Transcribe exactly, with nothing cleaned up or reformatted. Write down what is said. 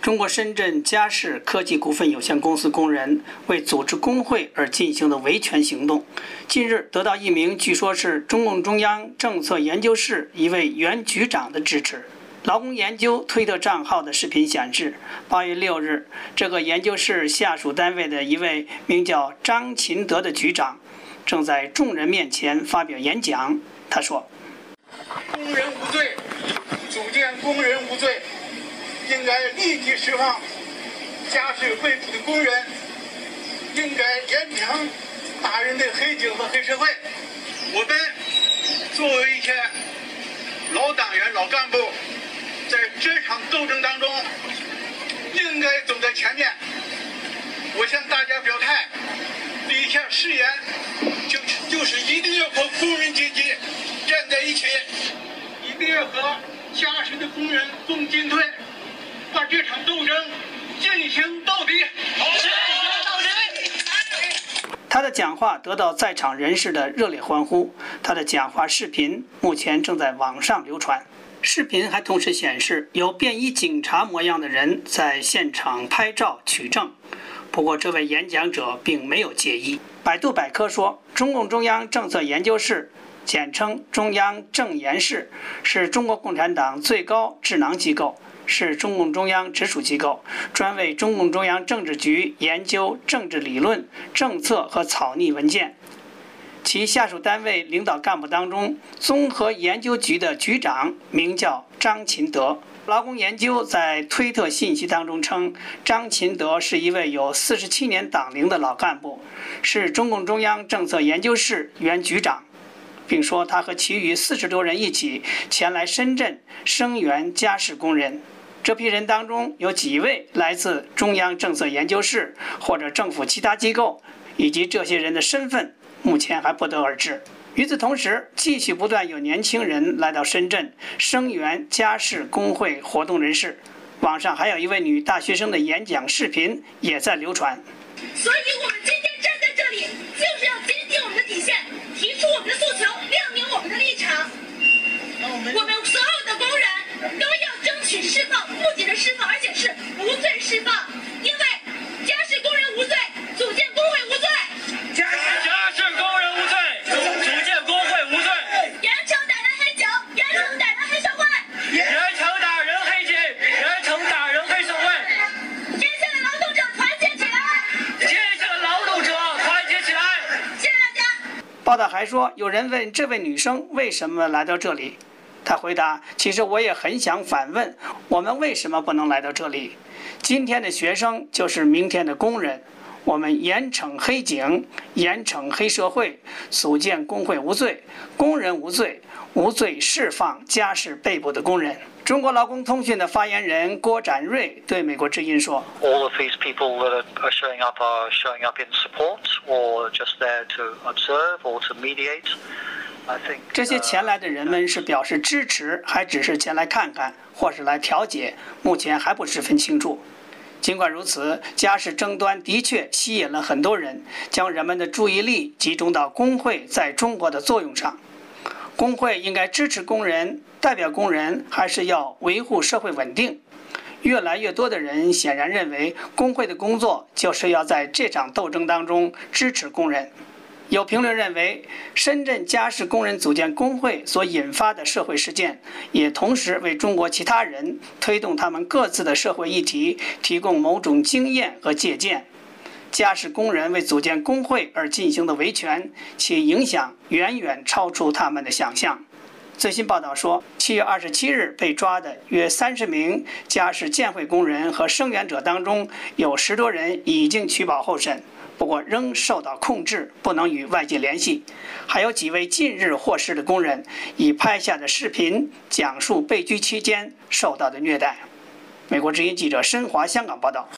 中国深圳嘉士科技股份有限公司工人为组织工会而进行的维权行动，近日得到一名据说是中共中央政策研究室一位原局长的支持。劳工研究推特账号的视频显示，八月六日，这个研究室下属单位的一位名叫张勤德的局长正在众人面前发表演讲。他说：“ 工人无罪，组建工人无罪，应该立即释放嘉士被捕的工人，应该严惩打人的黑警和黑社会。我们作为一些老党员、老干部，在这场斗争当中，应该走在前面。我向大家表态，立下誓言，就就是一定要和工人阶级站在一起，一定要和嘉士的工人共进退，把这场斗争进行到底。好，进行到底。” 他的讲话得到在场人士的热烈欢呼。他的讲话视频目前正在网上流传。视频还同时显示有便衣警察模样的人在现场拍照取证。不过，这位演讲者并没有介意。百度百科说，中共中央政策研究室，简称中央政研室，是中国共产党最高智囊机构，是中共中央直属机构，专为中共中央政治局研究政治理论、政策和草拟文件。其下属单位领导干部当中，综合研究局的局长名叫张勤德。劳工研究在推特信息当中称，张勤德是一位有四十七年党龄的老干部，是中共中央政策研究室原局长，并说他和其余四十多人一起前来深圳声援嘉士工人。这批人当中有几位来自中央政策研究室或者政府其他机构，以及这些人的身份目前还不得而知。与此同时，继续不断有年轻人来到深圳声援嘉士工会活动人士。网上还有一位女大学生的演讲视频也在流传。 所以我们今天站在这里，就是要坚定我们的底线，提出我们的诉求，亮明我们的立场。我们所有的工人都要争取释放，不仅是释放，而且是无罪释放。因为嘉士工人无罪，组建工会无罪。 嘉士工人无罪，组建工会无罪。 严惩打人黑警，严惩打人黑社会。 严惩打人黑警，严惩打人黑社会。 接下来劳动者团结起来。 接下来劳动者团结起来。 谢谢大家。 报道还说，有人问这位女生为什么来到这里。他回答：“其实我也很想反问，我们为什么不能来到这里？今天的学生就是明天的工人。我们严惩黑警，严惩黑社会，组建工会无罪，工人无罪，无罪释放嘉士被捕的工人。”中国劳工通讯的发言人郭展瑞对美国之音说 ：“All of these people that are showing up are showing up in support, or just there to observe or to mediate.” 这些前来的人们是表示支持，还只是前来看看，或是来调解，目前还不十分清楚。尽管如此，嘉士争端的确吸引了很多人，将人们的注意力集中到工会在中国的作用上。工会应该支持工人，代表工人，还是要维护社会稳定？越来越多的人显然认为，工会的工作就是要在这场斗争当中支持工人。有评论认为，深圳嘉士工人组建工会所引发的社会事件，也同时为中国其他人推动他们各自的社会议题提供某种经验和借鉴。嘉士工人为组建工会而进行的维权，其影响远远超出他们的想象。最新报道说，七月二十七日被抓的约三十名嘉士建会工人和声援者当中，有十多人已经取保候审。不过仍受到控制，不能与外界联系。还有几位近日获释的工人以拍下的视频讲述被拘期间受到的虐待。美国之音记者申华香港报道。